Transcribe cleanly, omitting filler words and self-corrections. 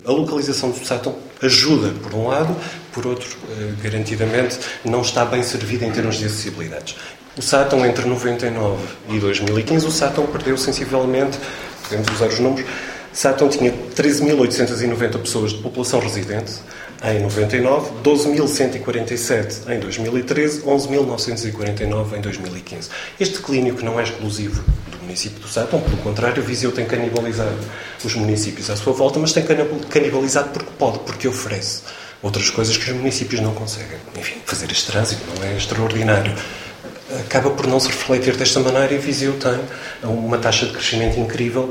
A localização do Sátão ajuda, por um lado, por outro, garantidamente, não está bem servida em termos de acessibilidades. O Sátão, entre 99 e 2015, o Sátão perdeu sensivelmente, podemos usar os números, Sátão tinha 13.890 pessoas de população residente em 99, 12.147 em 2013, 11.949 em 2015. Este declínio, que não é exclusivo do município do Sátão, pelo contrário, Viseu tem canibalizado os municípios à sua volta, mas tem canibalizado porque pode, porque oferece outras coisas que os municípios não conseguem. Enfim, fazer este trânsito não é extraordinário. Acaba por não se refletir desta maneira e Viseu tem uma taxa de crescimento incrível